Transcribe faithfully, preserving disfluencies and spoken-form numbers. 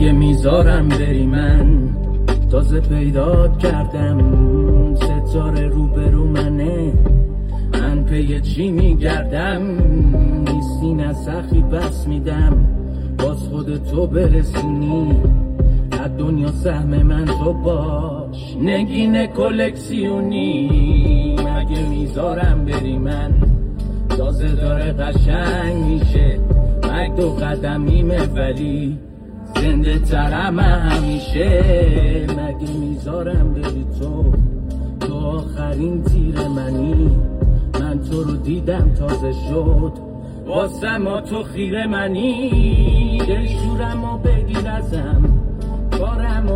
مگه میذارم بری؟ من تازه پیدات کردم، ستاره روبرو منه، من پی چی میگردم؟ نیستی نه سخی بس میدم، باز خودتو برسونی، از دنیا سهم من تو باش، نگین کلکسیونی. مگه میذارم بری؟ من تازه داره قشنگ میشه، مگ دو قدمیمه ولی زنده ترم همیشه. مگه میذارم بری؟ تو تو آخرین تیر منی، من تو رو دیدم تازه شد واسه ما تو خیره منی. دلشورم و بگیر ازم، کارم